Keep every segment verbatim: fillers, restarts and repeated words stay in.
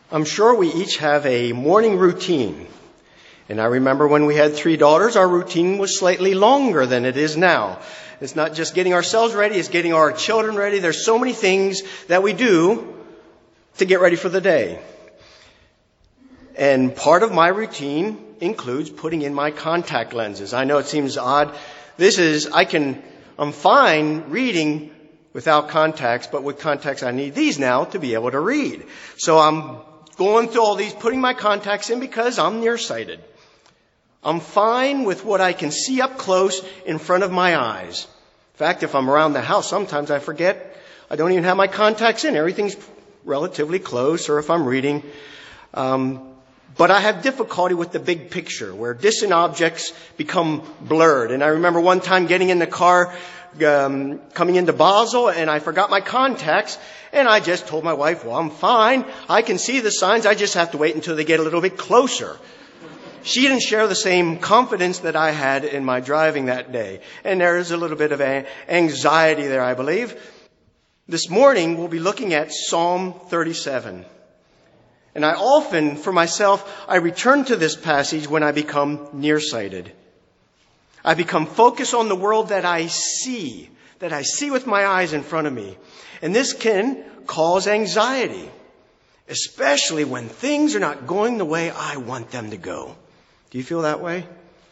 I'm sure we each have a morning routine. And I remember when we had three daughters, our routine was slightly longer than it is now. It's not just getting ourselves ready, it's getting our children ready. There's so many things that we do to get ready for the day. And part of my routine includes putting in my contact lenses. I know it seems odd. This is, I can, I'm fine reading without contacts, but with contacts I need these now to be able to read. So I'm going through all these, putting my contacts in because I'm nearsighted. I'm fine with what I can see up close in front of my eyes. In fact, if I'm around the house, sometimes I forget I don't even have my contacts in. Everything's relatively close, or if I'm reading. Um, but I have difficulty with the big picture, where distant objects become blurred. And I remember one time getting in the car, um, coming into Basel, and I forgot my contacts. And I just told my wife, well, I'm fine. I can see the signs. I just have to wait until they get a little bit closer. She didn't share the same confidence that I had in my driving that day. And there is a little bit of anxiety there, I believe. This morning, we'll be looking at Psalm thirty-seven. And I often, for myself, I return to this passage when I become nearsighted. I become focused on the world that I see, that I see with my eyes in front of me. And this can cause anxiety, especially when things are not going the way I want them to go. Do you feel that way?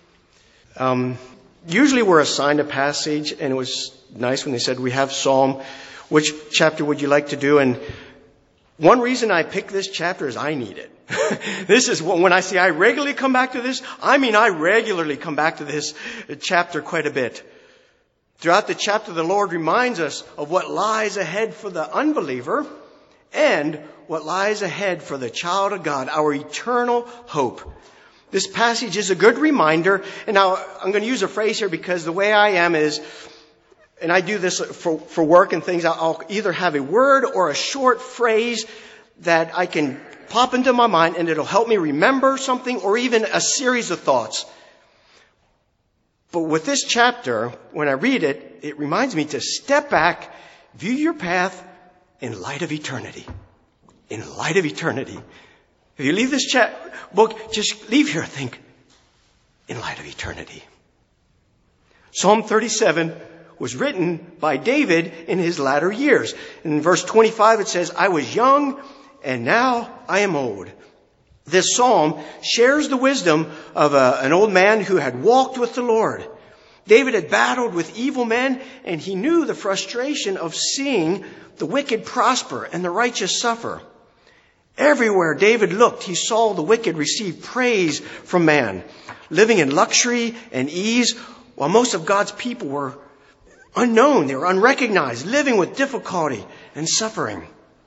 Um, usually we're assigned a passage, and it was nice when they said we have Psalm. Which chapter would you like to do? And one reason I picked this chapter is I need it. This is when I say I regularly come back to this, I mean I regularly come back to this chapter quite a bit. Throughout the chapter, the Lord reminds us of what lies ahead for the unbeliever and what lies ahead for the child of God, our eternal hope. This passage is a good reminder. And now I'm going to use a phrase here because the way I am is, and I do this for, for work and things, I'll either have a word or a short phrase that I can pop into my mind and it'll help me remember something or even a series of thoughts. But with this chapter, when I read it, it reminds me to step back, view your path in light of eternity. In light of eternity. If you leave this cha- book, just leave here, think, in light of eternity. Psalm thirty-seven was written by David in his latter years. In verse twenty-five, it says, I was young, and now I am old. This psalm shares the wisdom of a, an old man who had walked with the Lord. David had battled with evil men, and he knew the frustration of seeing the wicked prosper and the righteous suffer. Everywhere David looked, he saw the wicked receive praise from man, living in luxury and ease, while most of God's people were unknown, they were unrecognized, living with difficulty and suffering.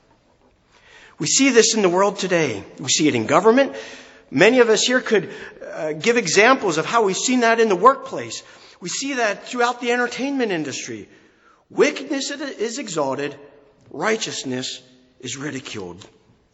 We see this in the world today. We see it in government. Many of us here could uh, give examples of how we've seen that in the workplace. We see that throughout the entertainment industry. Wickedness is exalted. Righteousness is ridiculed.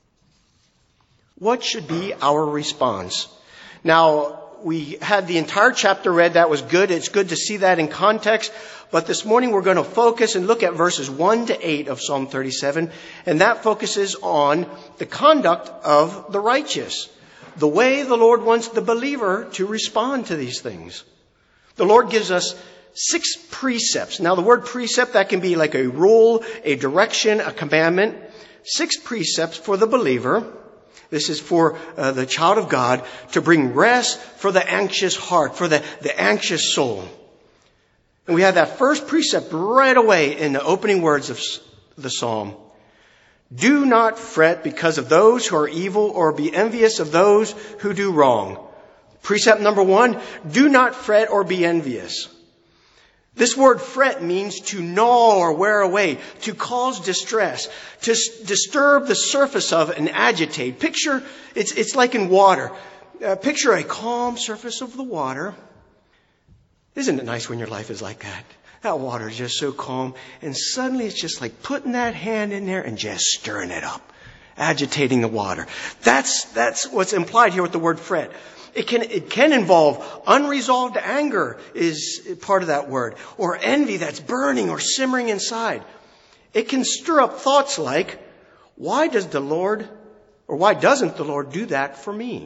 What should be our response? Now, we had the entire chapter read. That was good. It's good to see that in context. But this morning we're going to focus and look at verses one to eight of Psalm thirty-seven. And that focuses on the conduct of the righteous. The way the Lord wants the believer to respond to these things. The Lord gives us six precepts. Now the word precept, that can be like a rule, a direction, a commandment. Six precepts for the believer. This is for uh, the child of God to bring rest for the anxious heart, for the, the anxious soul. And we have that first precept right away in the opening words of the psalm. Do not fret because of those who are evil or be envious of those who do wrong. Precept number one, do not fret or be envious. This word fret means to gnaw or wear away, to cause distress, to s- disturb the surface of and agitate. Picture, it's, it's like in water. Uh, picture a calm surface of the water. Isn't it nice when your life is like that? That water is just so calm. And suddenly it's just like putting that hand in there and just stirring it up. Agitating the water. That's, that's what's implied here with the word fret. It can, it can involve unresolved anger is part of that word. Or envy that's burning or simmering inside. It can stir up thoughts like, why does the Lord, Or why doesn't the Lord do that for me?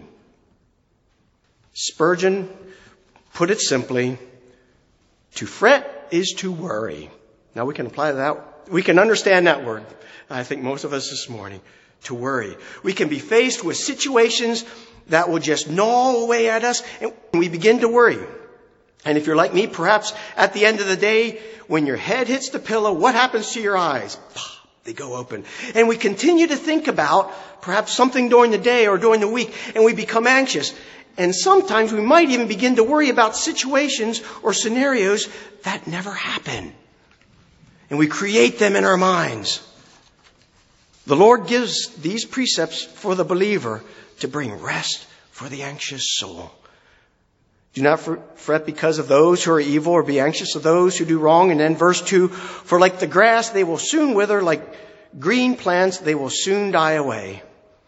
Spurgeon put it simply, to fret is to worry. Now we can apply that. We can understand that word. I think most of us this morning. To worry. We can be faced with situations that will just gnaw away at us, and we begin to worry. And if you're like me, perhaps at the end of the day, when your head hits the pillow, what happens to your eyes? Pop, they go open. And we continue to think about perhaps something during the day or during the week, and we become anxious. And sometimes we might even begin to worry about situations or scenarios that never happen. And we create them in our minds. The Lord gives these precepts for the believer to bring rest for the anxious soul. Do not fret because of those who are evil, or be anxious of those who do wrong. And then verse two, for like the grass, they will soon wither, like green plants, they will soon die away.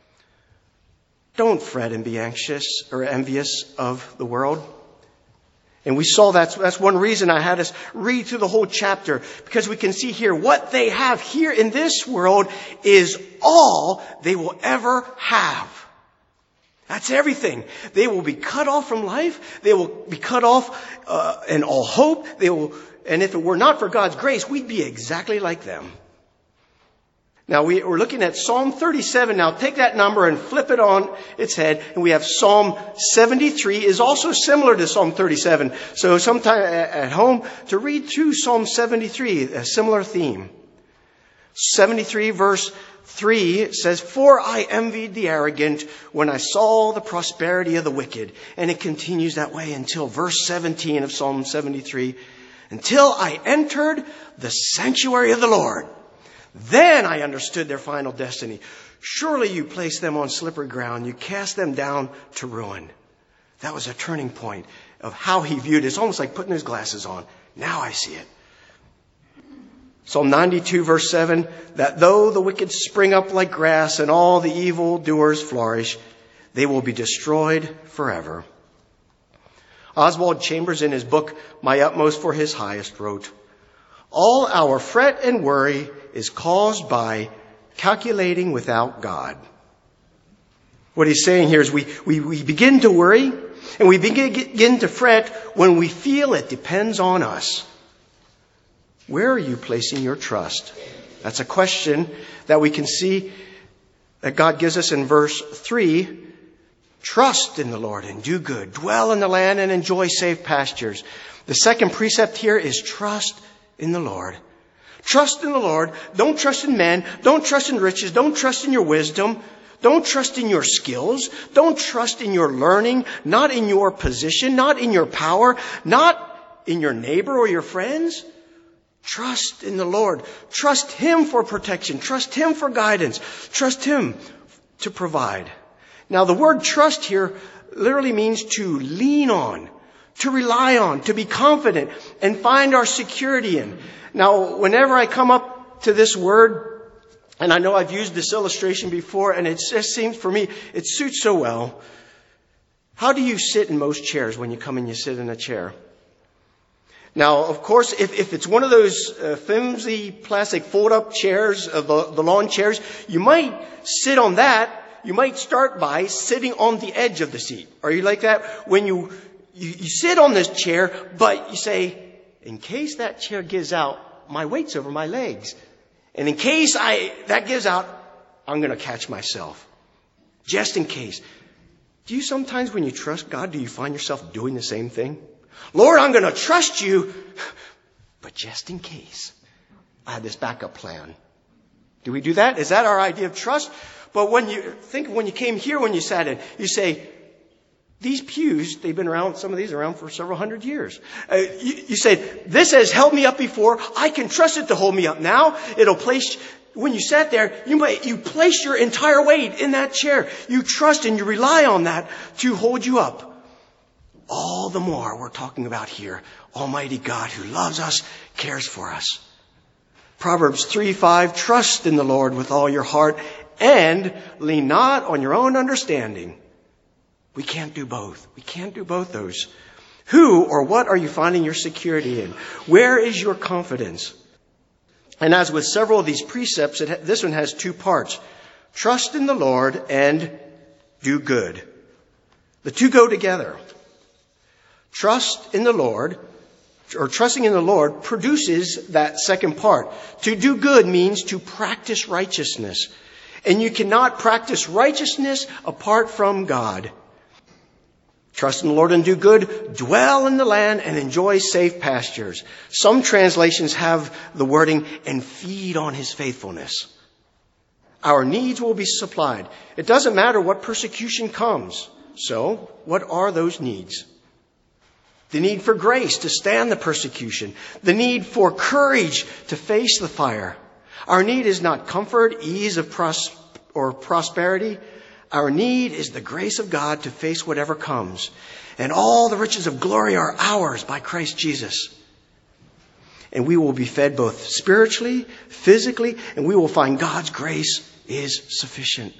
Don't fret and be anxious or envious of the world. And we saw that. That's one reason I had us read through the whole chapter, because we can see here what they have here in this world is all they will ever have. That's everything. They will be cut off from life. They will be cut off uh, in all hope. They will, and if it were not for God's grace, we'd be exactly like them. Now we, we're looking at Psalm thirty-seven. Now take that number and flip it on its head. And we have Psalm seventy-three is also similar to Psalm thirty-seven. So sometime at home to read through Psalm seventy-three, a similar theme. seventy-three verse three says, for I envied the arrogant when I saw the prosperity of the wicked. And it continues that way until verse seventeen of Psalm seventy-three. Until I entered the sanctuary of the Lord. Then I understood their final destiny. Surely you placed them on slippery ground. You cast them down to ruin. That was a turning point of how he viewed it. It's almost like putting his glasses on. Now I see it. Psalm ninety-two verse seven, that though the wicked spring up like grass and all the evildoers flourish, they will be destroyed forever. Oswald Chambers in his book, My Utmost for His Highest, wrote, all our fret and worry is caused by calculating without God. What he's saying here is we, we, we begin to worry and we begin, begin to fret when we feel it depends on us. Where are you placing your trust? That's a question that we can see that God gives us in verse three. Trust in the Lord and do good. Dwell in the land and enjoy safe pastures. The second precept here is trust in the Lord. Trust in the Lord. Don't trust in men. Don't trust in riches. Don't trust in your wisdom. Don't trust in your skills. Don't trust in your learning. Not in your position. Not in your power. Not in your neighbor or your friends. Trust in the Lord. Trust Him for protection. Trust Him for guidance. Trust Him to provide. Now the word trust here literally means to lean on, to rely on, to be confident and find our security in. Now, whenever I come up to this word, and I know I've used this illustration before, and it just seems for me, it suits so well. How do you sit in most chairs when you come and you sit in a chair? Now, of course, if, if it's one of those uh, flimsy plastic fold-up chairs, uh, the, the lawn chairs, you might sit on that. You might start by sitting on the edge of the seat. Are you like that? When you, you, you sit on this chair, but you say, in case that chair gives out, my weight's over my legs. And in case I that gives out, I'm going to catch myself. Just in case. Do you sometimes when you trust God, do you find yourself doing the same thing? Lord, I'm going to trust you, but just in case, I have this backup plan. Do we do that? Is that our idea of trust? But when you think, when you came here, when you sat in, you say, these pews, they've been around, some of these are around for several hundred years. Uh, you, you say, this has held me up before. I can trust it to hold me up now. It'll place, when you sat there, you might, you place your entire weight in that chair. You trust and you rely on that to hold you up. All the more we're talking about here, Almighty God who loves us, cares for us. Proverbs three five, trust in the Lord with all your heart and lean not on your own understanding. We can't do both. We can't do both those. Who or what are you finding your security in? Where is your confidence? And as with several of these precepts, it ha- this one has two parts. Trust in the Lord and do good. The two go together. Trust in the Lord, or trusting in the Lord, produces that second part. To do good means to practice righteousness. And you cannot practice righteousness apart from God. Trust in the Lord and do good, dwell in the land and enjoy safe pastures. Some translations have the wording, and feed on his faithfulness. Our needs will be supplied. It doesn't matter what persecution comes. So, what are those needs? The need for grace to stand the persecution. The need for courage to face the fire. Our need is not comfort, ease of pros- or prosperity. Our need is the grace of God to face whatever comes. And all the riches of glory are ours by Christ Jesus. And we will be fed both spiritually, physically, and we will find God's grace is sufficient.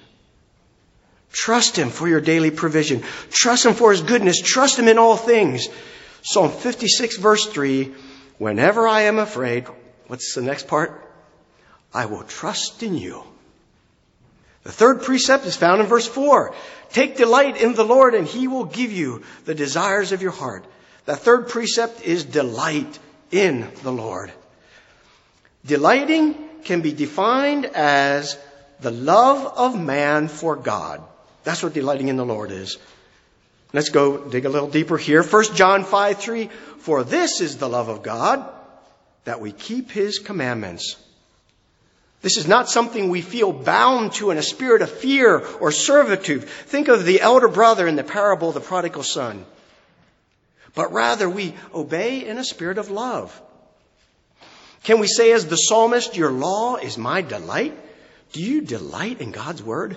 Trust him for your daily provision. Trust him for his goodness. Trust him in all things. Psalm fifty-six verse three, whenever I am afraid, what's the next part? I will trust in you. The third precept is found in verse four. Take delight in the Lord and he will give you the desires of your heart. The third precept is delight in the Lord. Delighting can be defined as the love of man for God. That's what delighting in the Lord is. Let's go dig a little deeper here. First John five three, for this is the love of God, that we keep his commandments. This is not something we feel bound to in a spirit of fear or servitude. Think of the elder brother in the parable of the prodigal son. But rather we obey in a spirit of love. Can we say as the psalmist, your law is my delight? Do you delight in God's word?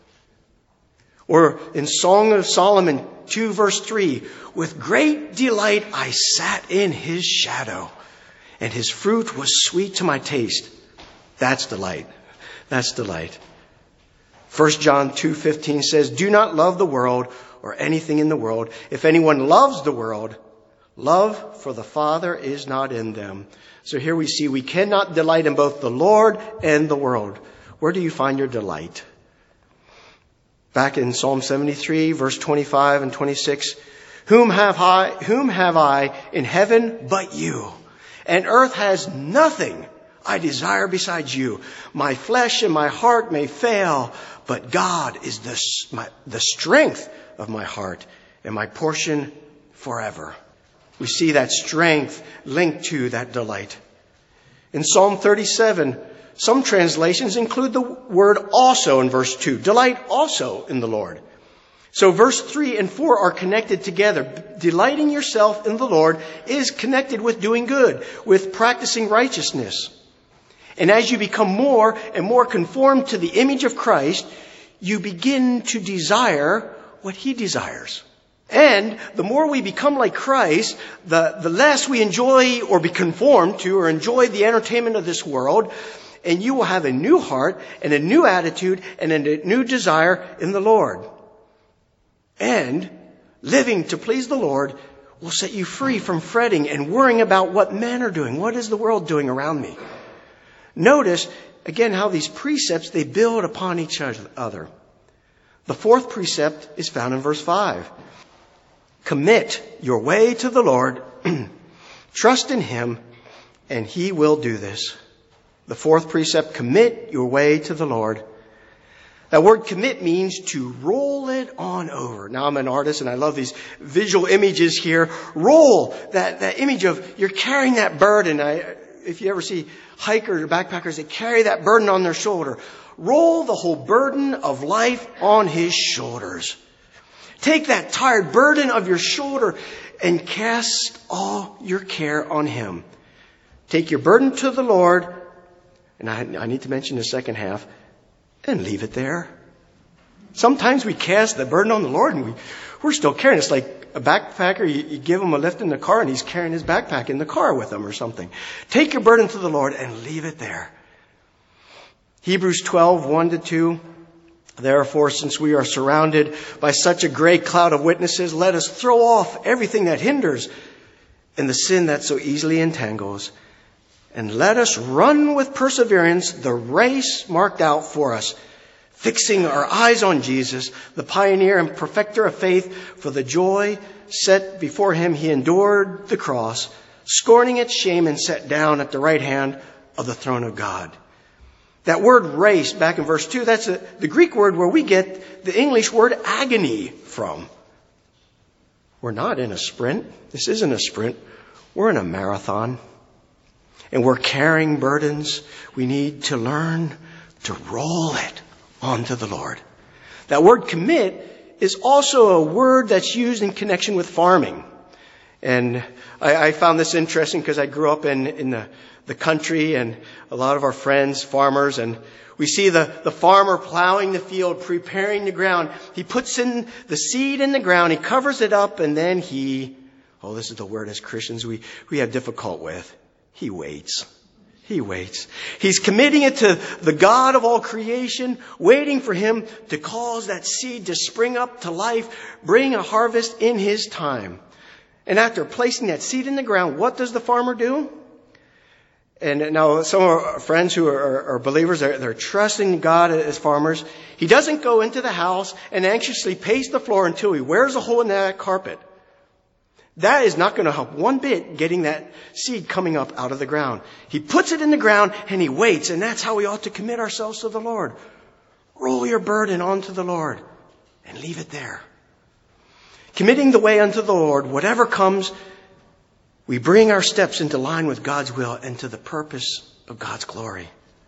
Or in Song of Solomon two verse three, with great delight I sat in his shadow, and his fruit was sweet to my taste. That's delight. That's delight. First John two fifteen says, do not love the world or anything in the world. If anyone loves the world, love for the Father is not in them. So here we see we cannot delight in both the Lord and the world. Where do you find your delight? Back in Psalm seventy-three, verse twenty-five and twenty-six, whom have I, whom have I in heaven but you? And earth has nothing I desire besides you. My flesh and my heart may fail, but God is the, my, the strength of my heart and my portion forever. We see that strength linked to that delight. In Psalm thirty-seven, some translations include the word also in verse two. Delight also in the Lord. So verse three and four are connected together. Delighting yourself in the Lord is connected with doing good, with practicing righteousness. And as you become more and more conformed to the image of Christ, you begin to desire what he desires. And the more we become like Christ, the, the less we enjoy or be conformed to or enjoy the entertainment of this world. And you will have a new heart and a new attitude and a new desire in the Lord. And living to please the Lord will set you free from fretting and worrying about what men are doing. What is the world doing around me? Notice, again, how these precepts, they build upon each other. The fourth precept is found in verse five. Commit your way to the Lord. Trust in him, and he will do this. The fourth precept, commit your way to the Lord. That word commit means to roll it on over. Now, I'm an artist and I love these visual images here. Roll, that, that image of you're carrying that burden. I, if you ever see hikers or backpackers, they carry that burden on their shoulder. Roll the whole burden of life on his shoulders. Take that tired burden of your shoulder and cast all your care on him. Take your burden to the Lord, and I, I need to mention the second half, and leave it there. Sometimes we cast the burden on the Lord and we, we're still carrying it. It's like a backpacker, you, you give him a lift in the car and he's carrying his backpack in the car with him or something. Take your burden to the Lord and leave it there. Hebrews twelve, one to two. Therefore, since we are surrounded by such a great cloud of witnesses, let us throw off everything that hinders and the sin that so easily entangles. And let us run with perseverance the race marked out for us, fixing our eyes on Jesus, the pioneer and perfecter of faith. For the joy set before him, he endured the cross, scorning its shame, and sat down at the right hand of the throne of God. That word race, back in verse two, that's a, the Greek word where we get the English word agony from. We're not in a sprint. This isn't a sprint. We're in a marathon. And we're carrying burdens. We need to learn to roll it onto the Lord. That word commit is also a word that's used in connection with farming. And I, I found this interesting because I grew up in, in the, the country, and a lot of our friends, farmers, and we see the, the farmer plowing the field, preparing the ground. He puts in the seed in the ground, he covers it up, and then he, oh, this is the word as Christians we, we have difficult with. He waits. He waits. He's committing it to the God of all creation, waiting for him to cause that seed to spring up to life, bring a harvest in his time. And after placing that seed in the ground, what does the farmer do? And now some of our friends who are, are believers, they're, they're trusting God as farmers. He doesn't go into the house and anxiously pace the floor until he wears a hole in that carpet. That is not going to help one bit getting that seed coming up out of the ground. He puts it in the ground and he waits, and that's how we ought to commit ourselves to the Lord. Roll your burden onto the Lord and leave it there. Committing the way unto the Lord, whatever comes, we bring our steps into line with God's will and to the purpose of God's glory.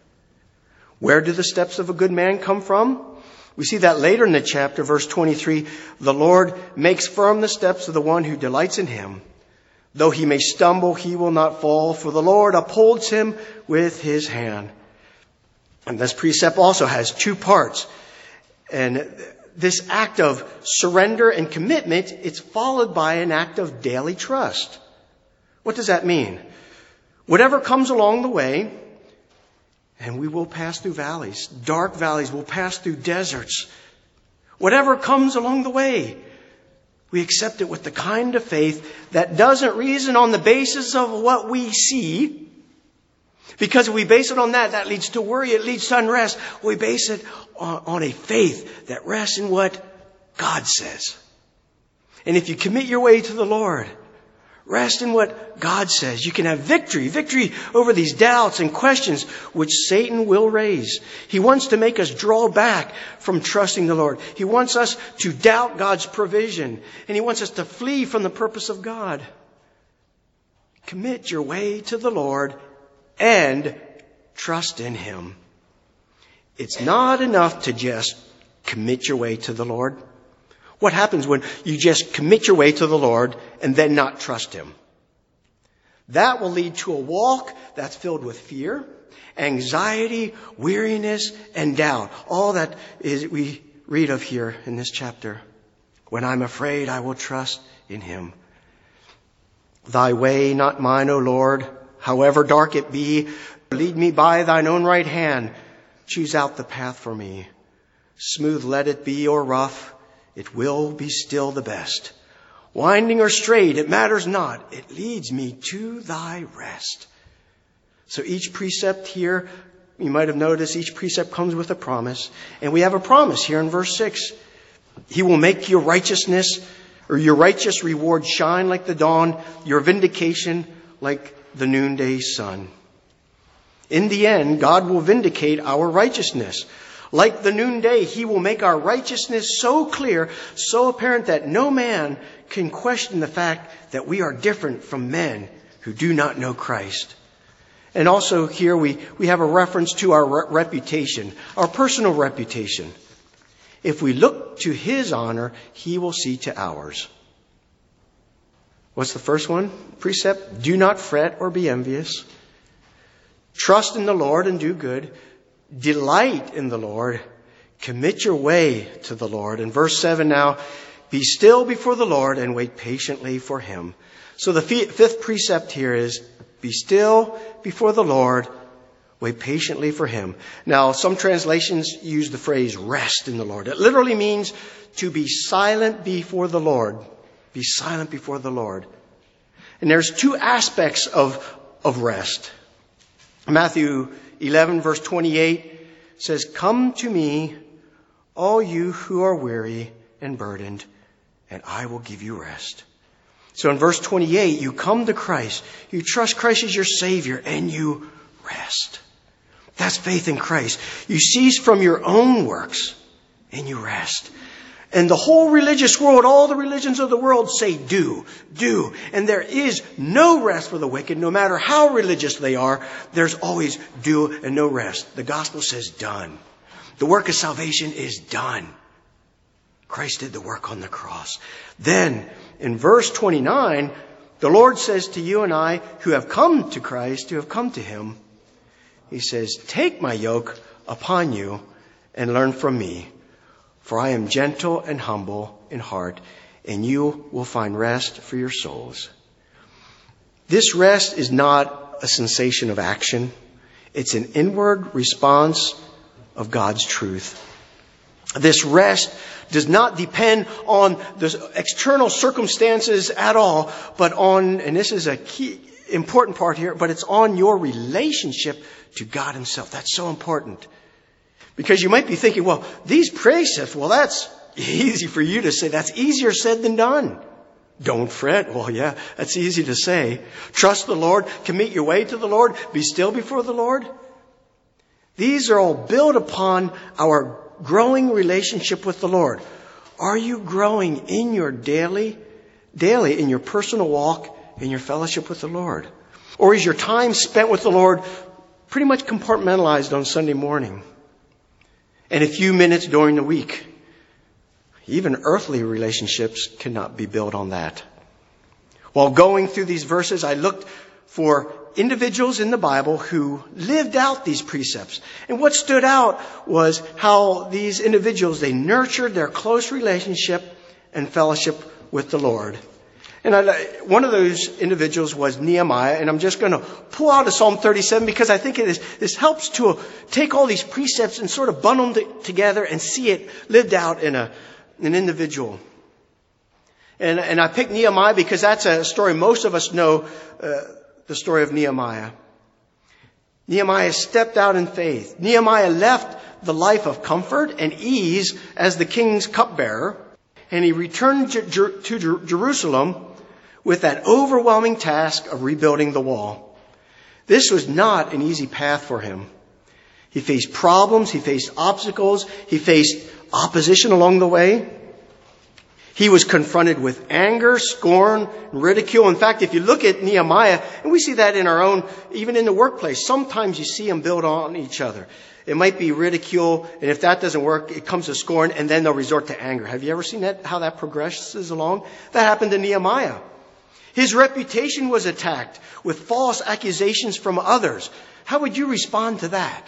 Where do the steps of a good man come from? We see that later in the chapter, verse twenty-three. The Lord makes firm the steps of the one who delights in him. Though he may stumble, he will not fall, for the Lord upholds him with his hand. And this precept also has two parts. And this act of surrender and commitment, it's followed by an act of daily trust. What does that mean? Whatever comes along the way, and we will pass through valleys, dark valleys, we'll pass through deserts. Whatever comes along the way, we accept it with the kind of faith that doesn't reason on the basis of what we see. Because if we base it on that, that leads to worry, it leads to unrest. We base it on, on a faith that rests in what God says. And if you commit your way to the Lord, rest in what God says, you can have victory, victory over these doubts and questions which Satan will raise. He wants to make us draw back from trusting the Lord. He wants us to doubt God's provision, and he wants us to flee from the purpose of God. Commit your way to the Lord and trust in him. It's not enough to just commit your way to the Lord. What happens when you just commit your way to the Lord and then not trust him? That will lead to a walk that's filled with fear, anxiety, weariness, and doubt. All that is we read of here in this chapter. When I'm afraid, I will trust in him. Thy way, not mine, O Lord, however dark it be, lead me by thine own right hand. Choose out the path for me. Smooth let it be or rough, it will be still the best. Winding or straight, it matters not. It leads me to thy rest. So each precept here, you might have noticed, each precept comes with a promise. And we have a promise here in verse six. He will make your righteousness, or your righteous reward shine like the dawn, your vindication like the noonday sun. In the end, God will vindicate our righteousness. Like the noonday, he will make our righteousness so clear, so apparent that no man can question the fact that we are different from men who do not know Christ. And also here we, we have a reference to our re- reputation, our personal reputation. If we look to his honor, he will see to ours. What's the first one? Precept, do not fret or be envious. Trust in the Lord and do good. Delight in the Lord. Commit your way to the Lord. In verse seven now, be still before the Lord and wait patiently for him. So the fifth precept here is, be still before the Lord, wait patiently for him. Now, some translations use the phrase rest in the Lord. It literally means to be silent before the Lord. Be silent before the Lord. And there's two aspects of, of rest. Matthew eleven verse twenty-eight says, come to me, all you who are weary and burdened, and I will give you rest. So in verse twenty-eight, you come to Christ, you trust Christ as your Savior, and you rest. That's faith in Christ. You cease from your own works, and you rest. And the whole religious world, all the religions of the world say do, do. And there is no rest for the wicked, no matter how religious they are. There's always do and no rest. The gospel says done. The work of salvation is done. Christ did the work on the cross. Then, in verse twenty-nine, the Lord says to you and I who have come to Christ, who have come to Him, He says, take my yoke upon you and learn from me. For I am gentle and humble in heart, and you will find rest for your souls. This rest is not a sensation of action. It's an inward response of God's truth. This rest does not depend on the external circumstances at all, but on, and this is a key, important part here, but it's on your relationship to God Himself. That's so important. Because you might be thinking, well, these precepts, well, that's easy for you to say. That's easier said than done. Don't fret. Well, yeah, that's easy to say. Trust the Lord. Commit your way to the Lord. Be still before the Lord. These are all built upon our growing relationship with the Lord. Are you growing in your daily, daily, in your personal walk, in your fellowship with the Lord? Or is your time spent with the Lord pretty much compartmentalized on Sunday morning? And a few minutes during the week. Even earthly relationships cannot be built on that. While going through these verses, I looked for individuals in the Bible who lived out these precepts. And what stood out was how these individuals, they nurtured their close relationship and fellowship with the Lord. And I, one of those individuals was Nehemiah. And I'm just going to pull out of Psalm thirty-seven because I think it is, this helps to take all these precepts and sort of bundle them together and see it lived out in a, an individual. And, and I picked Nehemiah because that's a story most of us know, uh, the story of Nehemiah. Nehemiah stepped out in faith. Nehemiah left the life of comfort and ease as the king's cupbearer. And he returned to, to Jerusalem with that overwhelming task of rebuilding the wall. This was not an easy path for him. He faced problems, he faced obstacles, he faced opposition along the way. He was confronted with anger, scorn, ridicule. In fact, if you look at Nehemiah, and we see that in our own, even in the workplace, sometimes you see them build on each other. It might be ridicule, and if that doesn't work, it comes to scorn, and then they'll resort to anger. Have you ever seen that, how that progresses along? That happened to Nehemiah. His reputation was attacked with false accusations from others. How would you respond to that?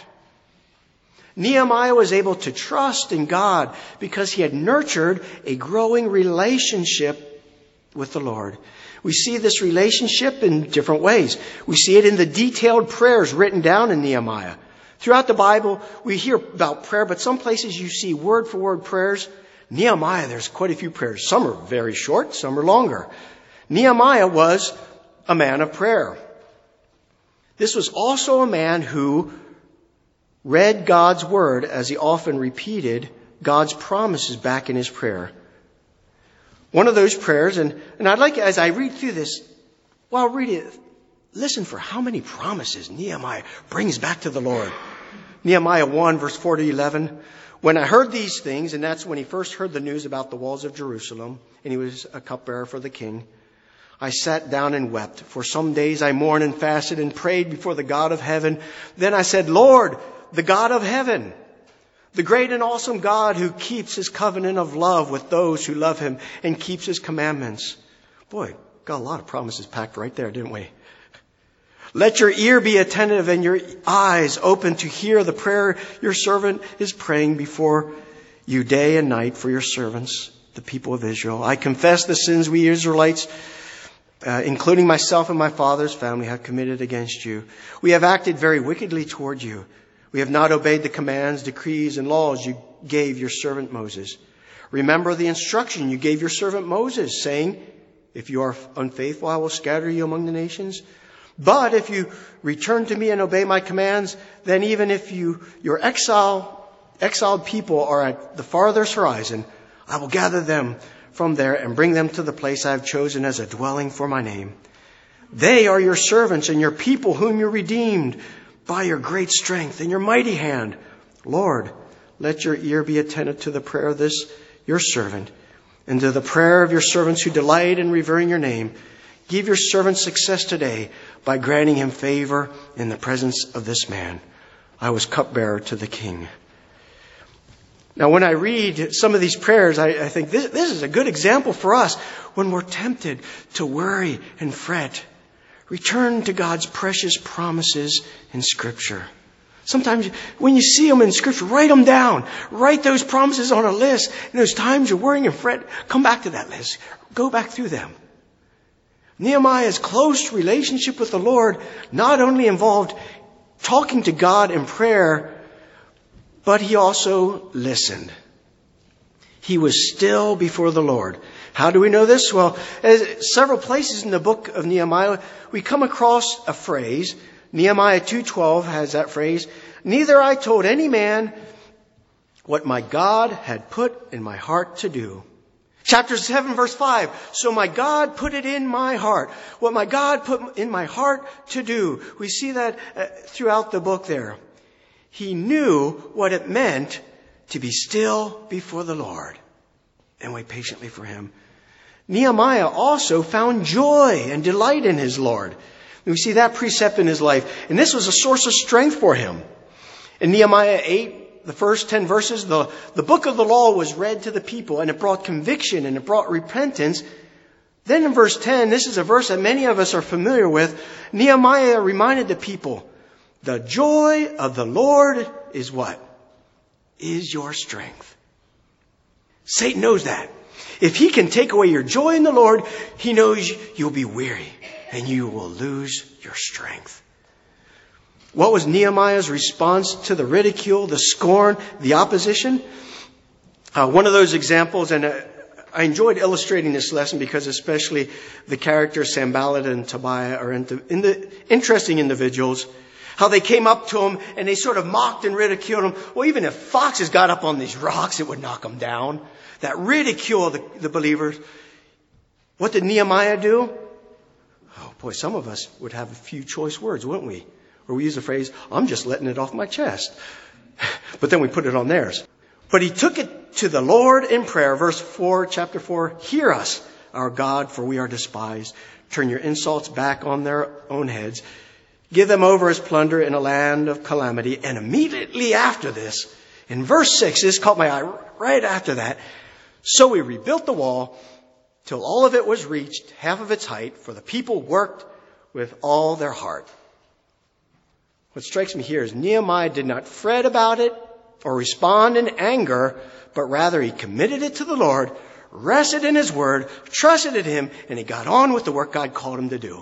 Nehemiah was able to trust in God because he had nurtured a growing relationship with the Lord. We see this relationship in different ways. We see it in the detailed prayers written down in Nehemiah. Throughout the Bible, we hear about prayer, but some places you see word for word prayers. Nehemiah, there's quite a few prayers. Some are very short, some are longer. Nehemiah was a man of prayer. This was also a man who read God's word as he often repeated God's promises back in his prayer. One of those prayers, and, and I'd like, as I read through this, while reading it, listen for how many promises Nehemiah brings back to the Lord. Nehemiah one, verse four to eleven. When I heard these things, and that's when he first heard the news about the walls of Jerusalem, and he was a cupbearer for the king, I sat down and wept. For some days I mourned and fasted and prayed before the God of heaven. Then I said, Lord, the God of heaven, the great and awesome God who keeps his covenant of love with those who love him and keeps his commandments. Boy, got a lot of promises packed right there, didn't we? Let your ear be attentive and your eyes open to hear the prayer your servant is praying before you day and night for your servants, the people of Israel. I confess the sins we Israelites, uh, including myself and my father's family, have committed against you. We have acted very wickedly toward you. We have not obeyed the commands, decrees, and laws you gave your servant Moses. Remember the instruction you gave your servant Moses, saying, if you are unfaithful, I will scatter you among the nations. But if you return to me and obey my commands, then even if you, your exile exiled people are at the farthest horizon, I will gather them from there and bring them to the place I have chosen as a dwelling for my name. They are your servants and your people whom you redeemed by your great strength and your mighty hand. Lord, let your ear be attentive to the prayer of this, your servant, and to the prayer of your servants who delight in revering your name. Give your servant success today by granting him favor in the presence of this man. I was cupbearer to the king. Now, when I read some of these prayers, I, I think this, this is a good example for us when we're tempted to worry and fret. Return to God's precious promises in Scripture. Sometimes when you see them in Scripture, write them down. Write those promises on a list. And those times you're worrying and fret, come back to that list. Go back through them. Nehemiah's close relationship with the Lord not only involved talking to God in prayer, but he also listened. He was still before the Lord. How do we know this? Well, as several places in the book of Nehemiah, we come across a phrase. Nehemiah two twelve has that phrase. Neither I told any man what my God had put in my heart to do. Chapter seven, verse five. So my God put it in my heart. What my God put in my heart to do. We see that uh, throughout the book there. He knew what it meant to be still before the Lord and wait patiently for him. Nehemiah also found joy and delight in his Lord. And we see that precept in his life. And this was a source of strength for him. In Nehemiah eight, the first ten verses, the, the book of the law was read to the people, and it brought conviction and it brought repentance. Then in verse ten, this is a verse that many of us are familiar with. Nehemiah reminded the people, the joy of the Lord is what? Is your strength. Satan knows that. If he can take away your joy in the Lord, he knows you'll be weary and you will lose your strength. What was Nehemiah's response to the ridicule, the scorn, the opposition? Uh, one of those examples, and uh, I enjoyed illustrating this lesson because especially the characters Sanballat and Tobiah are into, in the, interesting individuals. How they came up to him and they sort of mocked and ridiculed him. Well, even if foxes got up on these rocks, it would knock them down. That ridicule of the, the believers. What did Nehemiah do? Oh boy, some of us would have a few choice words, wouldn't we? Or we use the phrase, I'm just letting it off my chest. But then we put it on theirs. But he took it to the Lord in prayer. Verse four, chapter four, hear us, our God, for we are despised. Turn your insults back on their own heads. Give them over as plunder in a land of calamity. And immediately after this, in verse six, this caught my eye right after that. So we rebuilt the wall till all of it was reached, half of its height, for the people worked with all their heart. What strikes me here is Nehemiah did not fret about it or respond in anger, but rather he committed it to the Lord, rested in his word, trusted in him, and he got on with the work God called him to do.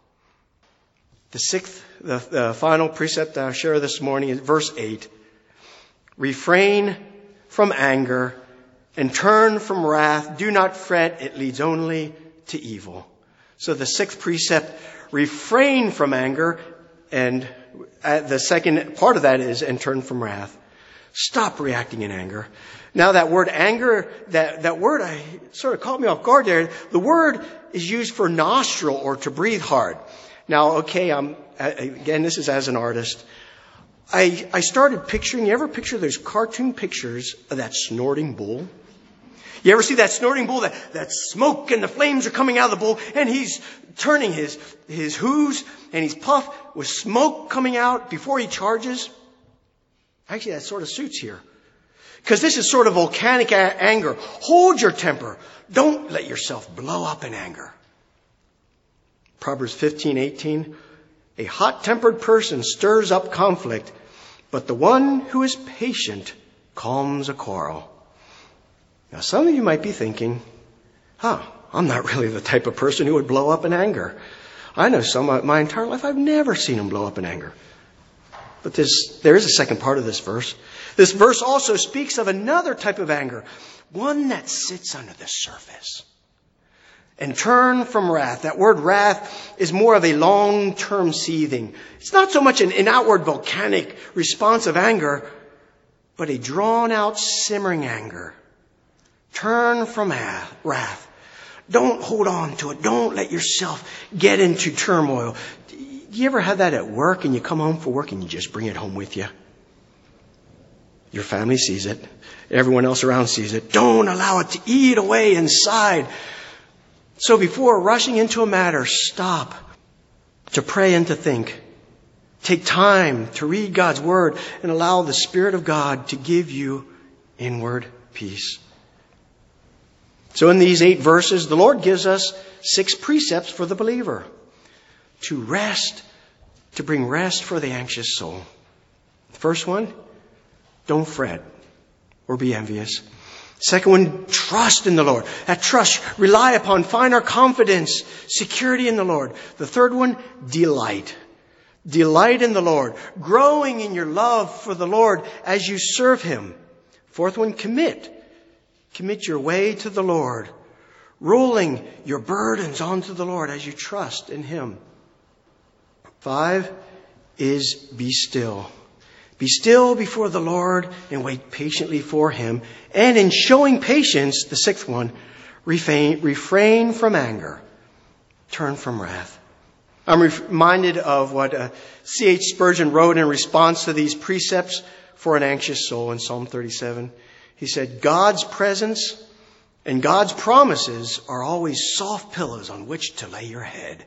The sixth, the, the final precept I'll share this morning is verse eight. Refrain from anger and turn from wrath. Do not fret. It leads only to evil. So the sixth precept, refrain from anger. And the second part of that is, and turn from wrath. Stop reacting in anger. Now that word anger, that, that word I, sort of caught me off guard there. The word is used for nostril or to breathe hard. Now, okay, I'm, again, this is as an artist. I, I started picturing, you ever picture those cartoon pictures of that snorting bull? You ever see that snorting bull, that, that smoke and the flames are coming out of the bull, and he's turning his, his hooves and he's puffed with smoke coming out before he charges? Actually, that sort of suits here. Because this is sort of volcanic a- anger. Hold your temper. Don't let yourself blow up in anger. Proverbs fifteen eighteen. A hot-tempered person stirs up conflict, but the one who is patient calms a quarrel. Now, some of you might be thinking, huh, I'm not really the type of person who would blow up in anger. I know some, my entire life, I've never seen him blow up in anger. But this, there is a second part of this verse. This verse also speaks of another type of anger, one that sits under the surface. And turn from wrath. That word wrath is more of a long-term seething. It's not so much an, an outward volcanic response of anger, but a drawn-out, simmering anger. Turn from wrath. Don't hold on to it. Don't let yourself get into turmoil. Do you ever have that at work and you come home from work and you just bring it home with you? Your family sees it. Everyone else around sees it. Don't allow it to eat away inside. So before rushing into a matter, stop to pray and to think. Take time to read God's Word and allow the Spirit of God to give you inward peace. So in these eight verses, the Lord gives us six precepts for the believer. To rest, to bring rest for the anxious soul. The first one, don't fret or be envious. Second one, trust in the Lord. That trust, rely upon, find our confidence, security in the Lord. The third one, delight. Delight in the Lord, growing in your love for the Lord as you serve Him. Fourth one, commit. Commit your way to the Lord, rolling your burdens onto the Lord as you trust in Him. Five is be still. Be still before the Lord and wait patiently for Him. And in showing patience, the sixth one, refrain, refrain from anger. Turn from wrath. I'm reminded of what uh, C H Spurgeon wrote in response to these precepts for an anxious soul in Psalm thirty-seven. He said, God's presence and God's promises are always soft pillows on which to lay your head.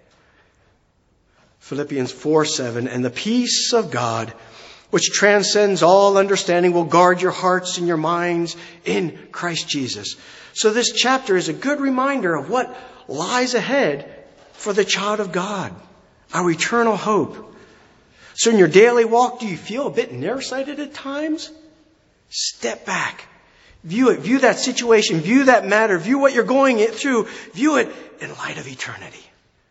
Philippians four seven, and the peace of God, which transcends all understanding, will guard your hearts and your minds in Christ Jesus. So this chapter is a good reminder of what lies ahead for the child of God, our eternal hope. So in your daily walk, do you feel a bit nearsighted at times? Step back. View it. View that situation. View that matter. View what you're going through. View it in light of eternity.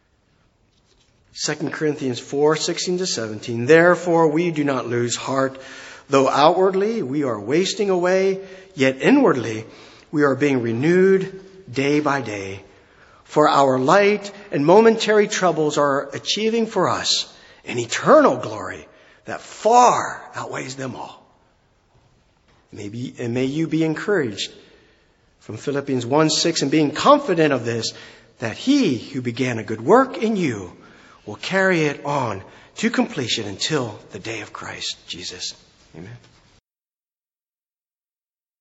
Second Corinthians four sixteen to seventeen. Therefore we do not lose heart, though outwardly we are wasting away, yet inwardly we are being renewed day by day. For our light and momentary troubles are achieving for us an eternal glory that far outweighs them all. Maybe, and may you be encouraged from Philippians one six, and being confident of this, that He who began a good work in you will carry it on to completion until the day of Christ Jesus. Amen.